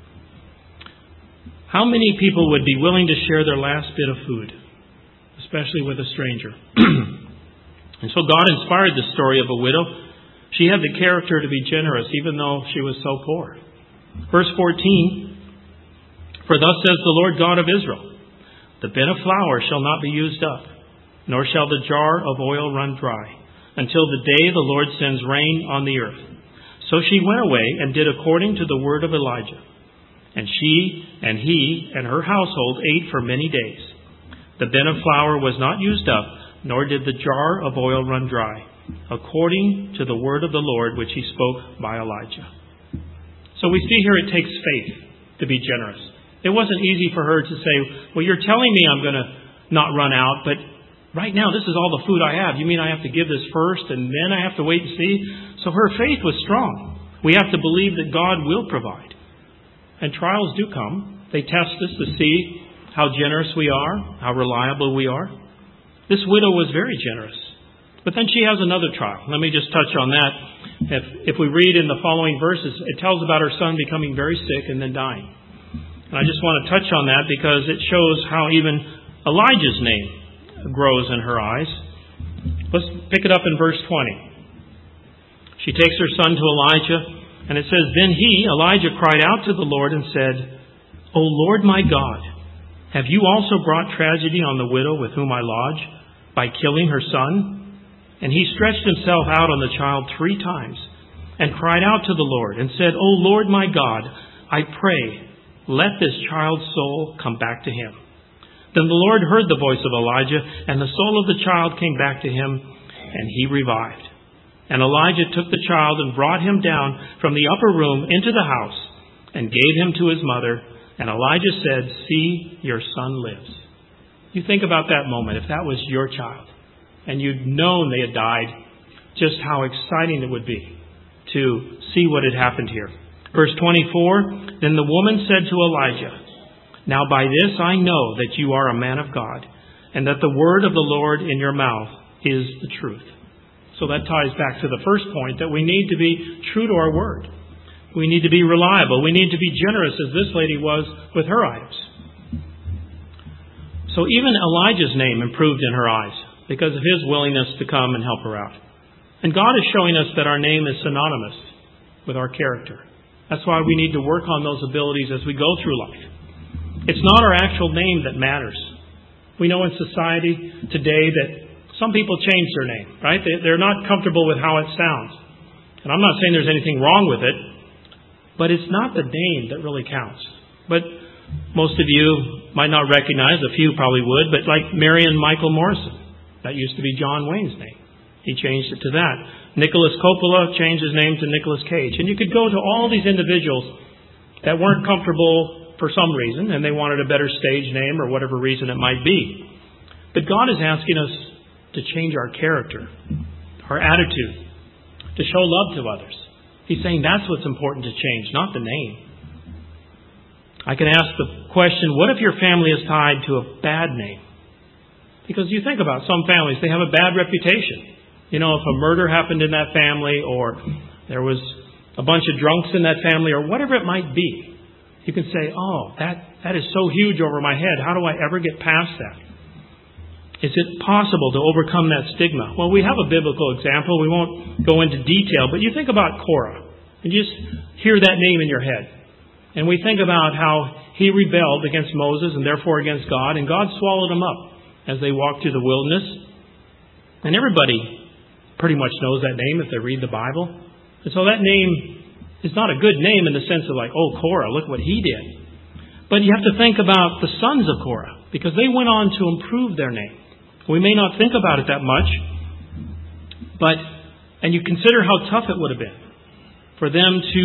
How many people would be willing to share their last bit of food, especially with a stranger? And so God inspired the story of a widow. She had the character to be generous, even though she was so poor. Verse fourteen, for thus says the Lord God of Israel, the bin of flour shall not be used up, nor shall the jar of oil run dry, until the day the Lord sends rain on the earth. So she went away and did according to the word of Elijah. And she and he and her household ate for many days. The bin of flour was not used up, nor did the jar of oil run dry, according to the word of the Lord which he spoke by Elijah. So we see here it takes faith to be generous. It wasn't easy for her to say, well, you're telling me I'm going to not run out, but Right now, this is all the food I have. You mean I have to give this first and then I have to wait and see? So her faith was strong. We have to believe that God will provide. And trials do come. They test us to see how generous we are, how reliable we are. This widow was very generous. But then she has another trial. Let me just touch on that. If, if we read in the following verses, it tells about her son becoming very sick and then dying. And I just want to touch on that because it shows how even Elijah's name grows in her eyes. Let's pick it up in verse twenty. She takes her son to Elijah, and it says, Then he, Elijah, cried out to the Lord and said, O Lord my God, have you also brought tragedy on the widow with whom I lodge by killing her son? And he stretched himself out on the child three times and cried out to the Lord and said, O Lord my God, I pray, let this child's soul come back to him. Then the Lord heard the voice of Elijah, and the soul of the child came back to him, and he revived. And Elijah took the child and brought him down from the upper room into the house and gave him to his mother. And Elijah said, See, your son lives. You think about that moment, if that was your child, and you'd known they had died, just how exciting it would be to see what had happened here. Verse twenty-four, Then the woman said to Elijah, Now by this I know that you are a man of God, and that the word of the Lord in your mouth is the truth. So that ties back to the first point, that we need to be true to our word. We need to be reliable. We need to be generous as this lady was with her items. So even Elijah's name improved in her eyes because of his willingness to come and help her out. And God is showing us that our name is synonymous with our character. That's why we need to work on those abilities as we go through life. It's not our actual name that matters. We know in society today that some people change their name, right? They're not comfortable with how it sounds. And I'm not saying there's anything wrong with it, but it's not the name that really counts. But most of you might not recognize, a few probably would, but like Marion Michael Morrison. That used to be John Wayne's name. He changed it to that. Nicholas Coppola changed his name to Nicolas Cage. And you could go to all these individuals that weren't comfortable for some reason, and they wanted a better stage name or whatever reason it might be. But God is asking us to change our character, our attitude, to show love to others. He's saying that's what's important to change, not the name. I can ask the question, what if your family is tied to a bad name? Because you think about some families, they have a bad reputation. You know, if a murder happened in that family, or there was a bunch of drunks in that family, or whatever it might be, you can say, oh, that, that is so huge over my head. How do I ever get past that? Is it possible to overcome that stigma? Well, we have a biblical example. We won't go into detail, but you think about Korah, and you just hear that name in your head. And we think about how he rebelled against Moses and therefore against God, and God swallowed him up as they walked through the wilderness. And everybody pretty much knows that name if they read the Bible. And so that name is not a good name in the sense of like, oh, Korah, look what he did. But you have to think about the sons of Korah, because they went on to improve their name. We may not think about it that much, but, and you consider how tough it would have been for them to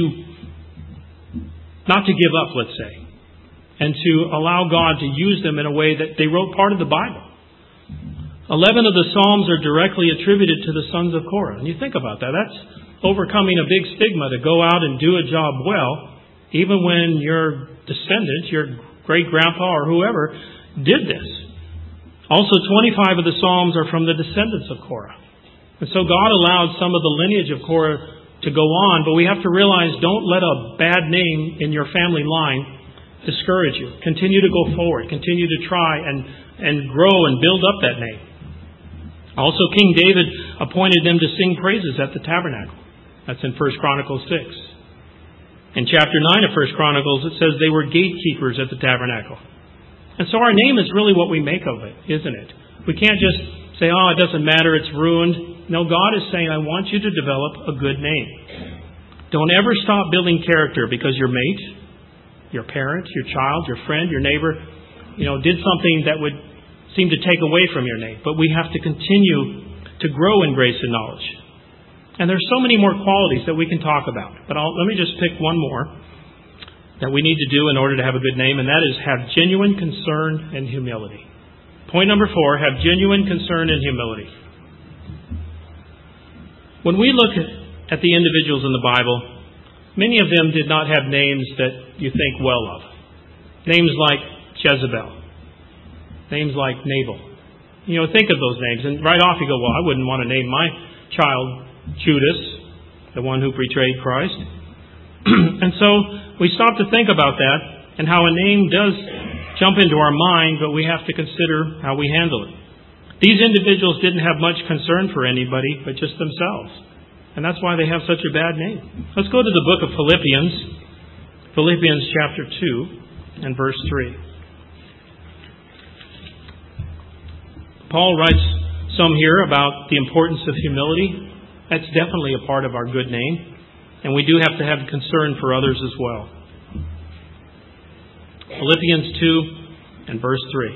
not to give up, let's say, and to allow God to use them in a way that they wrote part of the Bible. Eleven of the Psalms are directly attributed to the sons of Korah. And you think about that. That's overcoming a big stigma to go out and do a job well, even when your descendants, your great-grandpa or whoever, did this. Also, twenty-five of the Psalms are from the descendants of Korah. And so God allowed some of the lineage of Korah to go on, but we have to realize, don't let a bad name in your family line discourage you. Continue to go forward. Continue to try and, and grow and build up that name. Also, King David appointed them to sing praises at the tabernacle. That's in First Chronicles six. In chapter nine of First Chronicles, it says they were gatekeepers at the tabernacle. And so our name is really what we make of it, isn't it? We can't just say, oh, it doesn't matter, it's ruined. No, God is saying, I want you to develop a good name. Don't ever stop building character because your mate, your parent, your child, your friend, your neighbor, you know, did something that would seem to take away from your name. But we have to continue to grow in grace and knowledge. And there's so many more qualities that we can talk about. But I'll, let me just pick one more that we need to do in order to have a good name, and that is have genuine concern and humility. Point number four, have genuine concern and humility. When we look at the individuals in the Bible, many of them did not have names that you think well of. Names like Jezebel. Names like Nabal. You know, think of those names, and right off you go, well, I wouldn't want to name my child Judas, the one who betrayed Christ. And so we stop to think about that and how a name does jump into our mind, but we have to consider how we handle it. These individuals didn't have much concern for anybody but just themselves. And that's why they have such a bad name. Let's go to the book of Philippians, Philippians chapter two and verse three. Paul writes some here about the importance of humility. That's definitely a part of our good name. And we do have to have concern for others as well. Philippians two and verse three.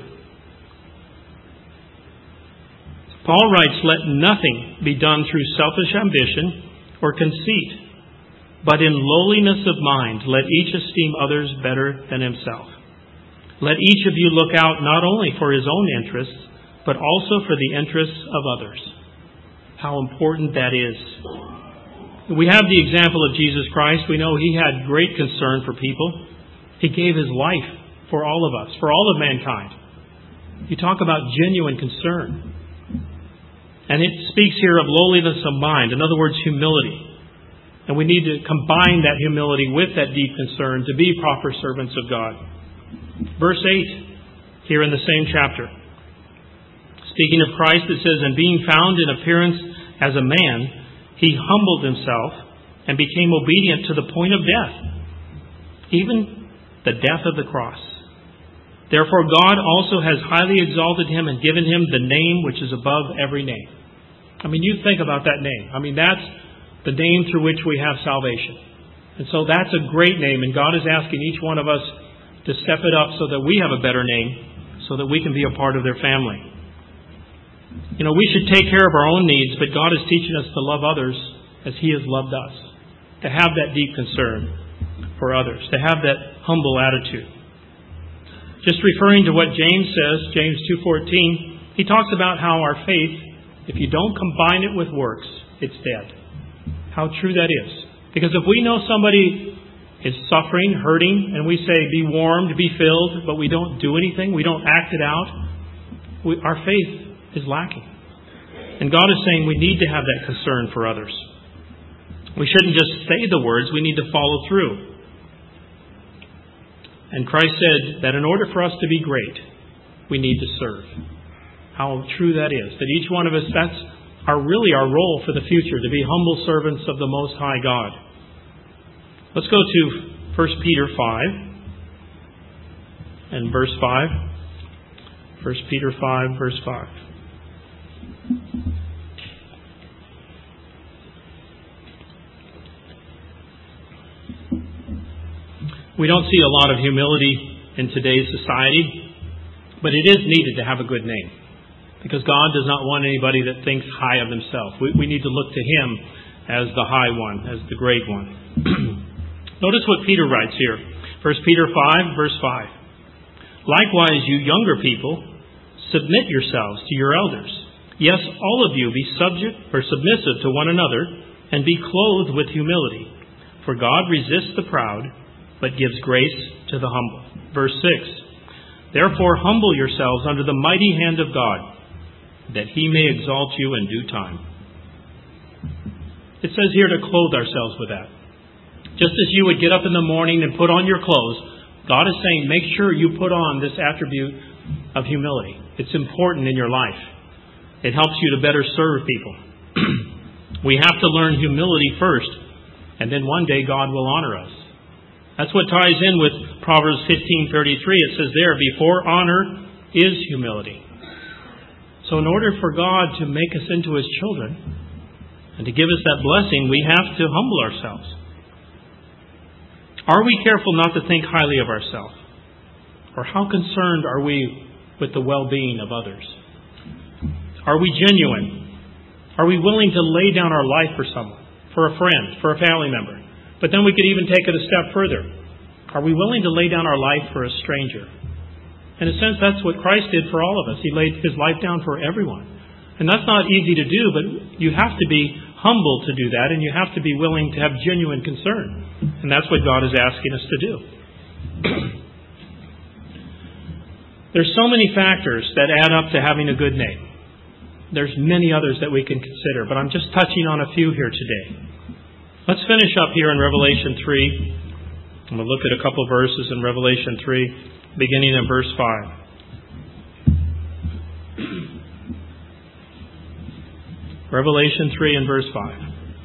Paul writes, "Let nothing be done through selfish ambition or conceit, but in lowliness of mind let each esteem others better than himself. Let each of you look out not only for his own interests, but also for the interests of others." How important that is. We have the example of Jesus Christ. We know He had great concern for people. He gave His life for all of us, for all of mankind. You talk about genuine concern. And it speaks here of lowliness of mind. In other words, humility. And we need to combine that humility with that deep concern to be proper servants of God. Verse eight, here in the same chapter. Speaking of Christ, it says, "And being found in appearance as a man, He humbled Himself and became obedient to the point of death, even the death of the cross. Therefore God also has highly exalted Him and given Him the name which is above every name." I mean, you think about that name. I mean, that's the name through which we have salvation. And so that's a great name, and God is asking each one of us to step it up so that we have a better name, so that we can be a part of their family. You know, we should take care of our own needs, but God is teaching us to love others as He has loved us. To have that deep concern for others. To have that humble attitude. Just referring to what James says, James two fourteen, he talks about how our faith, if you don't combine it with works, it's dead. How true that is. Because if we know somebody is suffering, hurting, and we say, be warmed, be filled, but we don't do anything, we don't act it out, we, our faith is lacking. And God is saying we need to have that concern for others. We shouldn't just say the words, we need to follow through. And Christ said that in order for us to be great, we need to serve. How true that is. That each one of us, that's our really our role for the future, to be humble servants of the Most High God. Let's go to First Peter five and verse five. First Peter five, verse five. We don't see a lot of humility in today's society, but it is needed to have a good name. Because God does not want anybody that thinks high of themselves. We, we need to look to Him as the high one, as the great one. Notice what Peter writes here. First Peter five, verse five. "Likewise, you younger people, submit yourselves to your elders. Yes, all of you be subject or submissive to one another, and be clothed with humility. For God resists the proud, but gives grace to the humble." Verse six. "Therefore humble yourselves under the mighty hand of God, that He may exalt you in due time." It says here to clothe ourselves with that. Just as you would get up in the morning and put on your clothes, God is saying make sure you put on this attribute of humility. It's important in your life. It helps you to better serve people. We have to learn humility first, and then one day God will honor us. That's what ties in with Proverbs fifteen thirty-three. It says there, "Before honor is humility." So in order for God to make us into His children and to give us that blessing, we have to humble ourselves. Are we careful not to think highly of ourselves? Or how concerned are we with the well-being of others? Are we genuine? Are we willing to lay down our life for someone, for a friend, for a family member? But then we could even take it a step further. Are we willing to lay down our life for a stranger? In a sense, that's what Christ did for all of us. He laid His life down for everyone. And that's not easy to do, but you have to be humble to do that, and you have to be willing to have genuine concern. And that's what God is asking us to do. There's so many factors that add up to having a good name. There's many others that we can consider, but I'm just touching on a few here today. Let's finish up here in Revelation three. I'm going to look at a couple verses in Revelation three, beginning in verse five. Revelation three and verse five.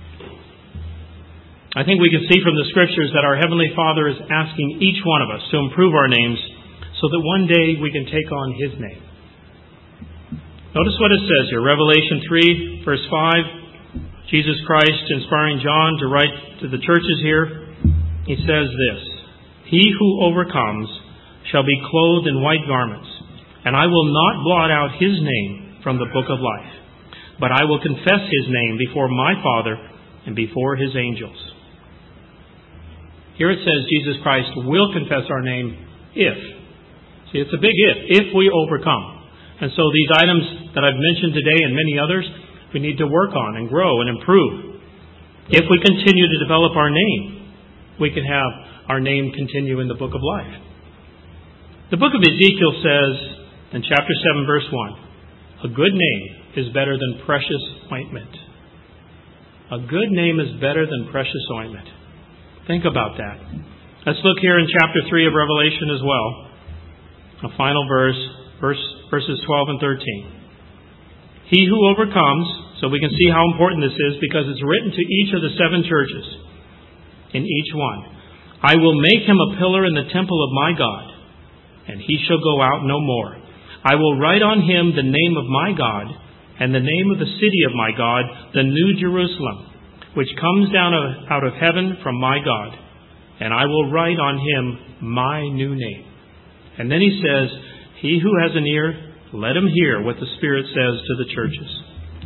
I think we can see from the Scriptures that our Heavenly Father is asking each one of us to improve our names so that one day we can take on His name. Notice what it says here. Revelation three, verse five. Jesus Christ inspiring John to write to the churches here. He says this, "He who overcomes shall be clothed in white garments, and I will not blot out his name from the book of life. But I will confess His name before my Father and before His angels." Here it says Jesus Christ will confess our name if. See, it's a big if. If we overcome. And so these items that I've mentioned today and many others, we need to work on and grow and improve. If we continue to develop our name, we can have our name continue in the book of life. The book of Ezekiel says in chapter seven, verse one, "A good name is better than precious ointment." A good name is better than precious ointment. Think about that. Let's look here in chapter three of Revelation as well. A final verse, verse verses twelve and thirteen. "He who overcomes," so we can see how important this is because it's written to each of the seven churches. In each one, "I will make him a pillar in the temple of my God, and he shall go out no more. I will write on him the name of my God, and the name of the city of my God, the New Jerusalem, which comes down out of heaven from my God. And I will write on him my new name." And then he says, "He who has an ear, let him hear what the Spirit says to the churches."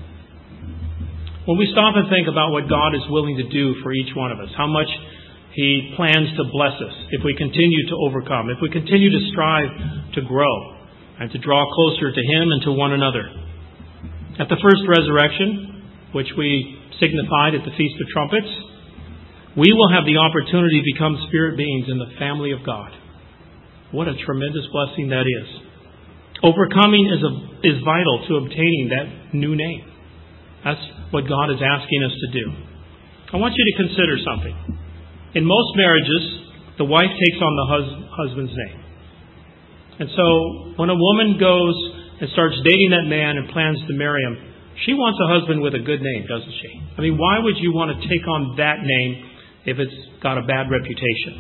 When we stop and think about what God is willing to do for each one of us, how much He plans to bless us if we continue to overcome, if we continue to strive to grow and to draw closer to Him and to one another. At the first resurrection, which we signified at the Feast of Trumpets, we will have the opportunity to become spirit beings in the family of God. What a tremendous blessing that is. Overcoming is, a, is vital to obtaining that new name. That's what God is asking us to do. I want you to consider something. In most marriages, the wife takes on the hus- husband's name. And so when a woman goes and starts dating that man and plans to marry him, she wants a husband with a good name, doesn't she? I mean, why would you want to take on that name if it's got a bad reputation?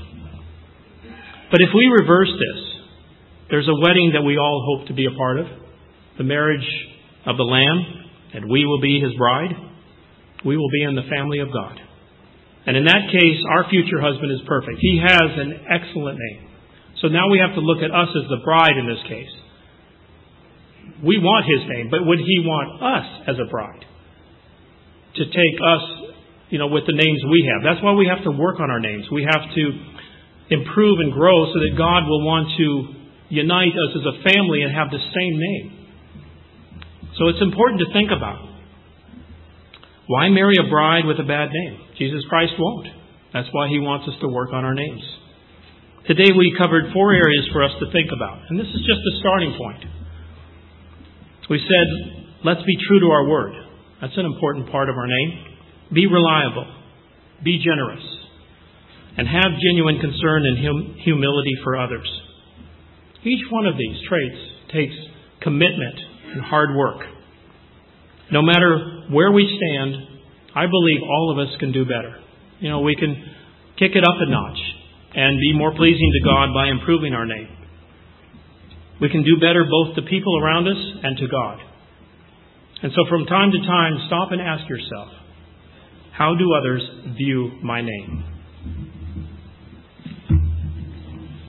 But if we reverse this, there's a wedding that we all hope to be a part of, the marriage of the Lamb, and we will be His bride. We will be in the family of God. And in that case, our future husband is perfect. He has an excellent name. So now we have to look at us as the bride in this case. We want His name, but would He want us as a bride to take us, you know, with the names we have? That's why we have to work on our names. We have to improve and grow so that God will want to unite us as a family and have the same name. So it's important to think about. Why marry a bride with a bad name? Jesus Christ won't. That's why He wants us to work on our names. Today we covered four areas for us to think about. And this is just a starting point. We said, let's be true to our word. That's an important part of our name. Be reliable. Be generous. And have genuine concern and hum- humility for others. Each one of these traits takes commitment and hard work. No matter where we stand, I believe all of us can do better. You know, we can kick it up a notch and be more pleasing to God by improving our name. We can do better both to people around us and to God. And so from time to time, stop and ask yourself, how do others view my name?